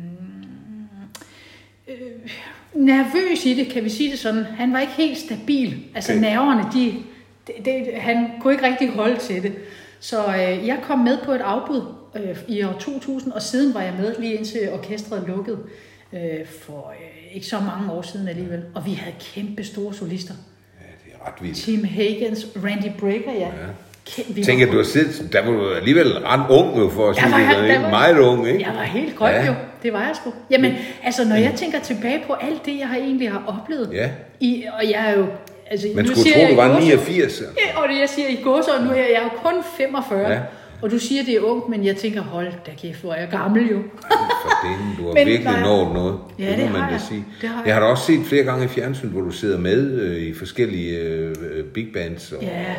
øh, nervøs i det, kan vi sige det sådan. Han var ikke helt stabil. Altså okay. nerverne, de, det, det, han kunne ikke rigtig holde til det. Så øh, jeg kom med på et afbud øh, i år to tusind, og siden var jeg med lige indtil orkestret lukkede øh, for øh, ikke så mange år siden alligevel. Og vi havde kæmpe store solister. Ret vildt. Tim Hagans, Randy Brecker, ja. ja. Tænker du har set, der var du alligevel ret ung jo, for at sige det, ikke? Meget ung, ikke? Jeg var helt grøn ja. jo, det var jeg sgu. Jamen, altså når jeg tænker tilbage på alt det, jeg har egentlig har oplevet, ja. i, og jeg er jo, altså man skulle tro, du var niogfirs. Altså. Ja, og det jeg siger i gåser, og nu er jeg, jeg er jo kun femogfyrre. Ja. Og du siger, det er ungt, men jeg tænker, hold da kæft, hvor er jeg gammel jo. For den, du har men, virkelig nej. nået noget. Ja, det, det må man jeg. Sige. Det har jeg. Jeg har da også set flere gange i fjernsyn, hvor du sidder med øh, i forskellige øh, big bands og ja.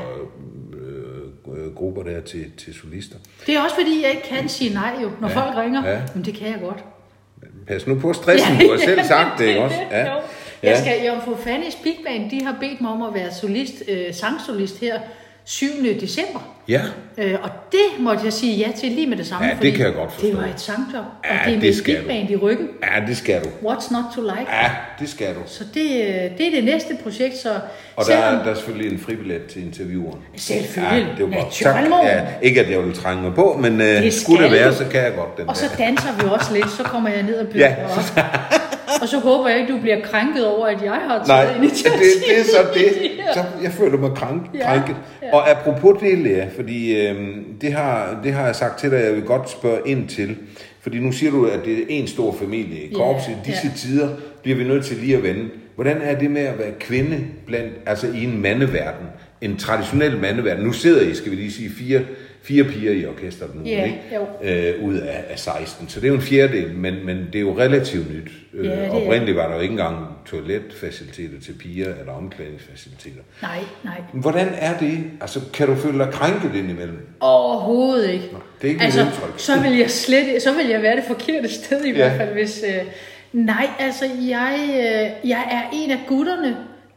øh, grupper der til, til solister. Det er også fordi, jeg ikke kan sige nej jo, når ja. folk ringer. Ja. Men det kan jeg godt. Pas nu på stressen, ja, du har selv sagt det, ikke også? Ja. Ja. Jeg skal jo få Fannys Big Band, de har bedt mig om at være solist, øh, sangsolist her syvende december. Ja. Øh, og det måtte jeg sige ja til lige med det samme, ja, det kan jeg godt forstå. Det var et sangjob, ja, og det er med det Big Band i ryggen. Ja, det skal du. What's not to like? Ja, det skal du. Så det, det er det næste projekt, så... Og der er, der er selvfølgelig en fribillet til intervieweren. Selvfølgelig. Ja, det var godt. Tak. Ja, ikke at jeg vil trænge mig på, men uh, skulle det være, du. så kan jeg godt den Og der. så danser vi også lidt, så kommer jeg ned og bliver ja. op. Og så håber jeg ikke, du bliver krænket over, at jeg har taget initiativ. Nej, det, det er så det. Så jeg føler mig krænk, ja, krænket. Ja. Og apropos det, Lea, fordi øhm, det, har, det har jeg sagt til dig, jeg vil godt spørge ind til. Fordi nu siger du, at det er en stor familie i korps. I disse ja. tider bliver vi nødt til lige at vende. Hvordan er det med at være kvinde blandt, altså i en mandeverden? En traditionel mandeverden. Nu sidder I, skal vi lige sige, fire, fire piger i orkestret nu, yeah, ikke? Øh, ud af, af seksten. Så det er jo en fjerdedel, men, men det er jo relativt nyt. Ja, øh, oprindeligt var der jo ikke engang toiletfaciliteter til piger, eller omklædningsfaciliteter. Nej, nej. Hvordan er det? Altså, kan du føle dig krænket indimellem? Overhovedet ikke. Nå, det er ikke altså, mit indtryk. Så vil jeg slet, så vil jeg være det forkerte sted i ja. hvert fald, hvis... Øh, nej, altså, jeg, øh, jeg er en af gutterne,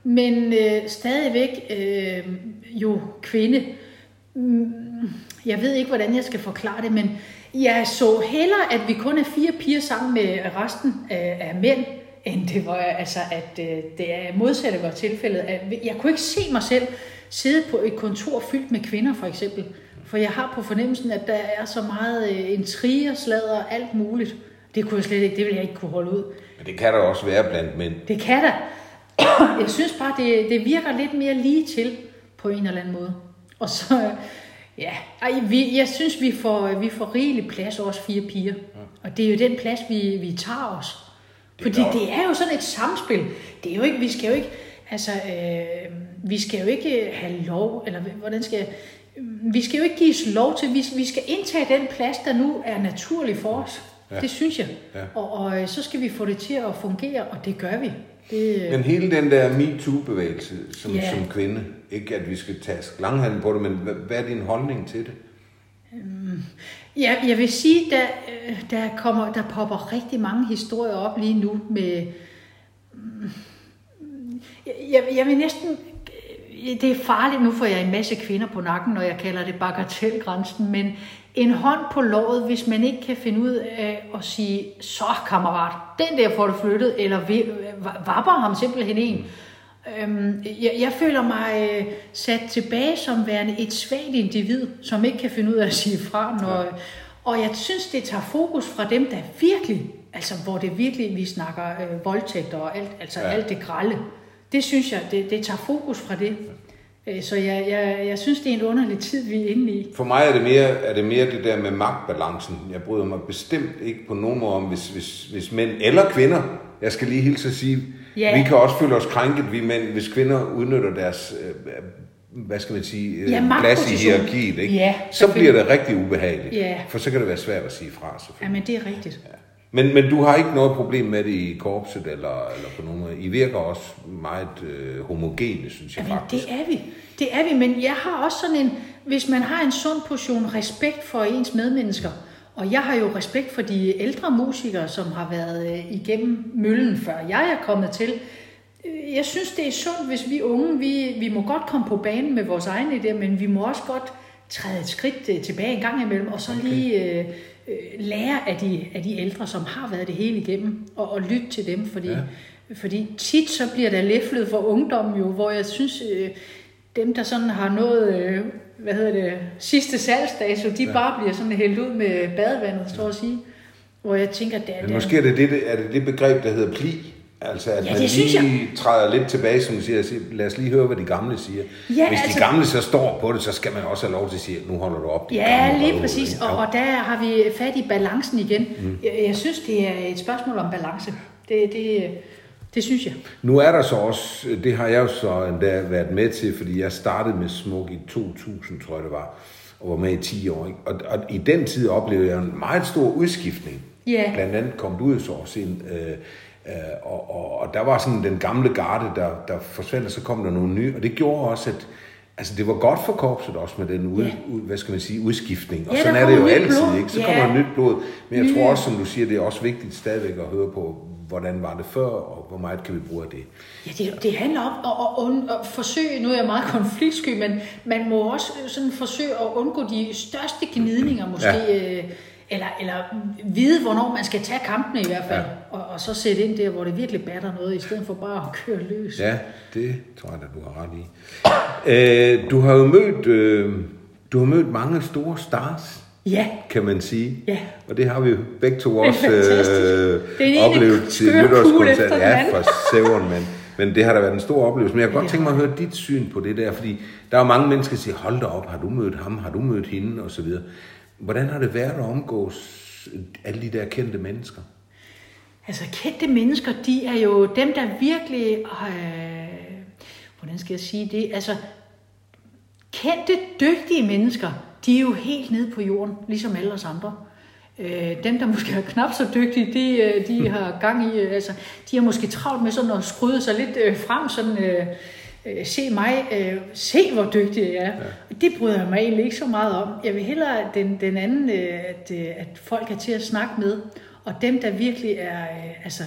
men øh, stadigvæk øh, jo kvinde. Jeg ved ikke, hvordan jeg skal forklare det, men jeg så hellere, at vi kun er fire piger sammen med resten af, af mænd, end det var, altså, at øh, det er modsatte var tilfældet. At jeg kunne ikke se mig selv sidde på et kontor fyldt med kvinder, for eksempel. For jeg har på fornemmelsen, at der er så meget øh, intriger, sladder og alt muligt. Det kunne jeg slet ikke, det ville jeg ikke kunne holde ud. Men det kan der også være blandt mænd. Det kan der. Jeg synes bare, det, det virker lidt mere lige til på en eller anden måde. Og så, ja, ej, vi, jeg synes, vi får, vi får rigelig plads, også fire piger. Og det er jo den plads, vi, vi tager os. Fordi det, det er jo sådan et samspil. Det er jo ikke, vi skal jo ikke, altså, øh, vi skal jo ikke have lov, eller hvordan skal jeg, vi skal jo ikke gives lov til, vi, vi skal indtage den plads, der nu er naturlig for os. Ja. Det synes jeg. Ja. Og, og så skal vi få det til at fungere, og det gør vi. Det, men hele den der MeToo-bevægelse som, ja. som kvinde, ikke at vi skal tage langhanden på det, men hvad, hvad er din holdning til det? Øhm, ja, jeg vil sige, der, der, kommer, der popper rigtig mange historier op lige nu med... Jeg, jeg vil næsten... Det er farligt, nu får jeg en masse kvinder på nakken, når jeg kalder det bagatelgrænsen, men en hånd på låret, hvis man ikke kan finde ud af at sige, så kammerat, den der får du flyttet, eller vapper ham simpelthen en. Jeg, jeg føler mig sat tilbage som værende et svagt individ, som ikke kan finde ud af at sige fra. Når, og jeg synes, det tager fokus fra dem, der virkelig, altså hvor det virkelig, vi snakker øh, voldtægter og alt, altså ja. alt det grælde. Det synes jeg, det, det tager fokus fra det. Så jeg, jeg, jeg synes, det er en underlig tid, vi er inde i. For mig er det mere, er det, mere det der med magtbalancen. Jeg bryder mig bestemt ikke på nogen måde om, hvis, hvis, hvis mænd eller kvinder, jeg skal lige hilse at sige, ja. vi kan også føle os krænket, vi mænd, hvis kvinder udnytter deres, hvad skal man sige, ja, plads i hierarkiet, ikke? Ja, så bliver det rigtig ubehageligt. Ja. For så kan det være svært at sige fra, selvfølgelig. Ja, men det er rigtigt. Ja. Men, men du har ikke noget problem med det i korpset, eller, eller på nogen måde. I virker også meget øh, homogene, synes jeg. Jamen, faktisk. det er vi. Det er vi, men jeg har også sådan en, hvis man har en sund portion respekt for ens medmennesker, og jeg har jo respekt for de ældre musikere, som har været øh, igennem møllen, før jeg er kommet til. Jeg synes, det er sundt, hvis vi unge, vi, vi må godt komme på banen med vores egne idéer, men vi må også godt træde et skridt øh, tilbage en gang imellem, og så okay. lige... Øh, lære af de, af de ældre, som har været det hele igennem, og, og lytte til dem, fordi, ja. fordi tit så bliver der læflet for ungdommen jo, hvor jeg synes, øh, dem der sådan har nået, øh, hvad hedder det, sidste salgsdato, de ja. bare bliver sådan hældt ud med badevandet, står at sige, hvor jeg tænker, det er... Men måske er det det, er det det begreb, der hedder pli, altså at ja, man lige træder lidt tilbage, som du siger, lad os lige høre, hvad de gamle siger. Ja, hvis altså, de gamle så står på det, så skal man også have lov til at sige, nu holder du op. De ja, lige præcis, og, og der har vi fat i balancen igen. Mm. Jeg, jeg synes, det er et spørgsmål om balance. Det, det, det synes jeg. Nu er der så også, det har jeg jo så endda været med til, fordi jeg startede med Smuk i to tusind, tror jeg det var, og var med i ti år. Ikke? Og, og i den tid oplevede jeg en meget stor udskiftning. Yeah. Blandt andet kom du ud så også ind, øh, Uh, og, og, og der var sådan den gamle garde, der, der forsvandt, og så kom der nogle nye, og det gjorde også, at altså, det var godt for korpset også med den ud, yeah. ud, hvad skal man sige, udskiftning, og ja, sådan er det jo altid, blod. ikke? Så yeah. kommer der nyt blod, men jeg Nye. tror også, som du siger, det er også vigtigt stadigvæk at høre på, hvordan var det før, og hvor meget kan vi bruge af det? Ja, det, det handler om at, at, at, at forsøge, nu er jeg meget konfliktsky, men man må også sådan forsøge at undgå de største gnidninger måske, ja. øh, Eller, eller vide, hvornår man skal tage kampene i hvert fald, ja. og, og så sætte ind der, hvor det virkelig batter noget, i stedet for bare at køre løs. Ja, det tror jeg, at du har ret i. Æ, du har jo mødt, øh, du har mødt mange store stars, ja. kan man sige. Ja. Og det har vi jo begge to også øh, oplevet til nytårskoncert. Ja, for Severn, men, men det har da været en stor oplevelse. Men jeg kan godt tænke mig at høre dit syn på det der, fordi der er jo mange mennesker, der siger, hold da op, har du mødt ham, har du mødt hende, og så videre. Hvordan har det været at omgås alle de der kendte mennesker? Altså kendte mennesker, de er jo dem, der virkelig, øh, hvordan skal jeg sige det, altså kendte, dygtige mennesker, de er jo helt nede på jorden, ligesom alle os andre. Øh, dem, der måske er knap så dygtige, de, de har gang i, altså de har måske travlt med sådan at skryde sig lidt øh, frem, sådan... Øh, se mig, øh, se hvor dygtig jeg er. Ja. Det bryder jeg mig egentlig ikke så meget om. Jeg vil hellere den, den anden, øh, at, at folk er til at snakke med, og dem, der virkelig er, øh, altså,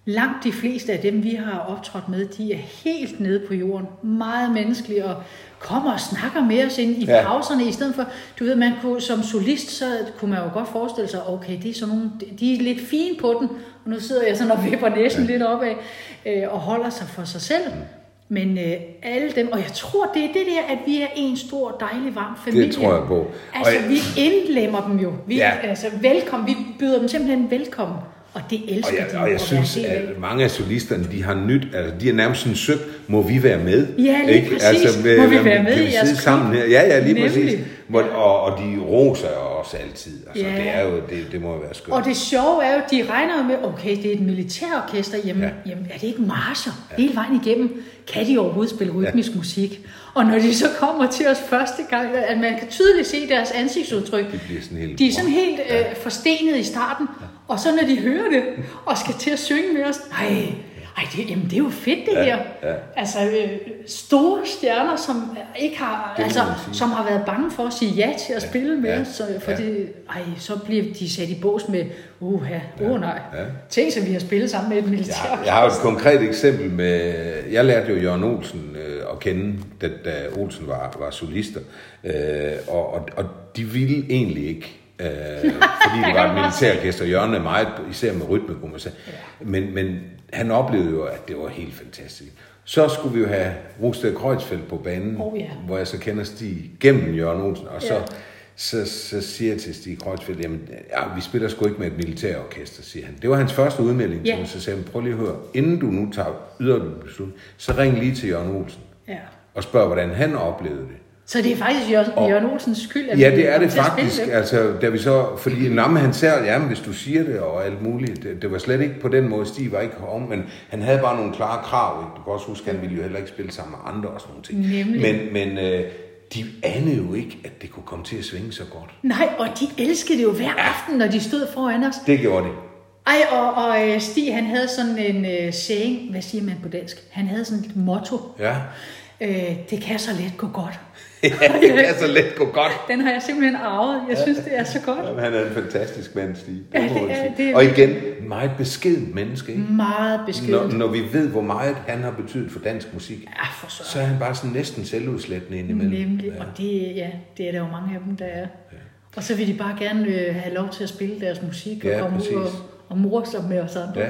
langt de fleste af dem, vi har optrådt med, de er helt nede på jorden. Meget menneskelige og kommer og snakker med os ind i ja. pauserne, i stedet for, du ved, man kunne, som solist, så kunne man jo godt forestille sig, okay, det er sådan nogle, de er lidt fine på den, og nu sidder jeg sådan og vipper næsen ja. lidt opad, øh, og holder sig for sig selv. Men øh, alle dem, og jeg tror, det er det der, at vi er en stor, dejlig, varm familie. Det tror jeg på. Altså, jeg... vi indlemmer dem jo. Vi, ja. altså, velkommen. Vi byder dem simpelthen velkommen. Og det elsker og jeg, de. Og jeg synes, at mange af solisterne, de har nyt, altså de er nærmest sådan søgt, må vi være med? Ja, lige ikke? præcis. Altså, med, må vi være med i jeres sammen her? Ja, ja, lige Nemlig. præcis. Hvor, ja. Og, og de roser os altid. Altså, ja. det er jo, det, det må jo være skønt. Og det sjove er jo, de regner jo med, okay, det er et militærorkester, jamen, ja. jamen er det ikke marscher ja. hele vejen igennem? Kan de overhovedet spille rytmisk ja. musik? Og når de så kommer til os første gang, at man kan tydeligt se deres ansigtsudtryk, de, bliver sådan helt, de er sådan helt øh, forstenet i starten, ja. og så når de hører det, og skal til at synge med os, nej, ej, det, jamen, det er jo fedt det ja, her. Ja. Altså øh, store stjerner, som ikke har, altså, som har været bange for at sige ja til at ja, spille med ja, os, så, fordi, ja. ej, så bliver de sat i bås med, uha, åh oh, nej, ja. tænk så vi har spillet sammen med et militær. Ja, jeg har et konkret eksempel med, jeg lærte jo Jørgen Olsen øh, at kende, da, da Olsen var, var solister, øh, og, og, og de ville egentlig ikke, øh, fordi det var et militærorkester. Jørgen er meget, især med rytme, kunne man sige. Ja. Men, men han oplevede jo, at det var helt fantastisk. Så skulle vi jo have Rosted Kreuzfeldt på banen, oh, yeah. hvor jeg så kender Stig gennem Jørgen Olsen, og så, yeah. så, så siger jeg til Stig Kreuzfeldt, jamen, ja, vi spiller sgu ikke med et militærorkester, siger han. Det var hans første udmelding yeah. til mig, så sagde han, prøv lige at høre, inden du nu tager yderligere beslutning, så ring lige til Jørgen Olsen, yeah. og spørg, hvordan han oplevede det. Så det er faktisk Jørgen, og, Jørgen Olsens skyld, at ja, vi det er det til faktisk. Altså, da vi så, fordi Namme, han sagde, jamen, hvis du siger det og alt muligt, det, det var slet ikke på den måde, Stig var ikke om, men han havde bare nogle klare krav. Ikke? Du kan også huske, han ville jo heller ikke spille sammen med andre og sådan nogle ting. Nemlig. Men, men øh, de anede jo ikke, at det kunne komme til at svinge så godt. Nej, og de elskede det jo hver aften, når de stod foran os. Det gjorde de. Ej, og, og Stig, han havde sådan en uh, saying, hvad siger man på dansk? Han havde sådan et motto. Ja. Øh, det kan så let gå godt. Ja, det kan så let gå godt. Den har jeg simpelthen arvet. Jeg synes, det er så godt. Jamen, han er en fantastisk mand, Stig. Det ja, det er, det er... Og igen, meget beskedent menneske. Ikke? Meget beskedent. Når, når vi ved, hvor meget han har betydet for dansk musik, ja, for så. så er han bare sådan næsten selvudslættende indimellem. Nemlig, ja. Og det, ja, det er der jo mange af dem, der er. Ja. Og så vil de bare gerne øh, have lov til at spille deres musik og ja, komme præcis. ud og, og morse sig med os andre. Ja.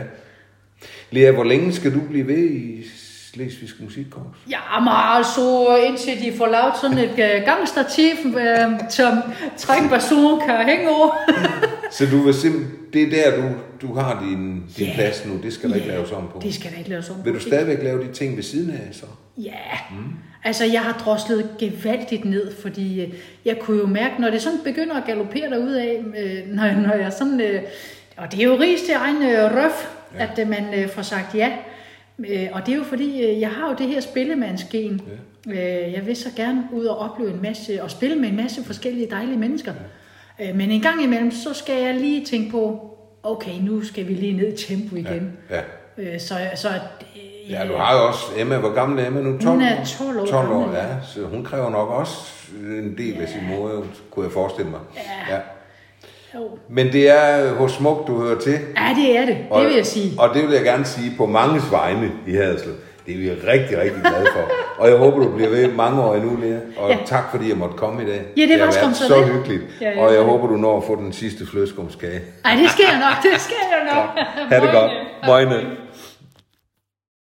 Lea, hvor længe skal du blive ved i Slesvigsk Musikkorps? Ja, men altså, indtil de får lavet sådan et uh, gangstativ, uh, som trækperson kan hænge over. Så du vil simpelthen, det er der, du, du har din, din yeah. plads nu, det skal der yeah. ikke laves om på? Det skal der ikke laves om på. Vil du stadigvæk lave de ting ved siden af, så? Ja, mm. altså jeg har droslet gevaldigt ned, fordi uh, jeg kunne jo mærke, når det sådan begynder at galopere derudad, uh, når, når jeg sådan, uh, og det er jo rigst til egen uh, røf, ja. at uh, man uh, får sagt ja. Og det er jo fordi, jeg har jo det her spillemandsgen. Ja. Jeg vil så gerne ud og opleve en masse, og spille med en masse forskellige dejlige mennesker. Ja. Men en gang imellem, så skal jeg lige tænke på, okay, nu skal vi lige ned i tempo igen. Ja. Ja. Så, så, ja, ja, du har jo også Emma. Hvor gammel er Emma nu? tolv Hun er tolv år. tolv år, ja. Så hun kræver nok også en del ja. af sin mor, kunne jeg forestille mig. Ja. Ja. Jo. Men det er hos Smuk, du hører til. Ja, det er det. Det og, vil jeg sige. Og det vil jeg gerne sige på manges vegne i Haderslev. Det er vi rigtig, rigtig glade for. Og jeg håber, du bliver ved mange år endnu, Lea. Og ja. tak, fordi jeg måtte komme i dag. Ja, det, det var har været så, så det. hyggeligt. Ja, ja, og jeg ja. håber, du når at få den sidste flødeskumskage. Nej, det sker nok. Det sker jo nok. Ha' det godt. Moine.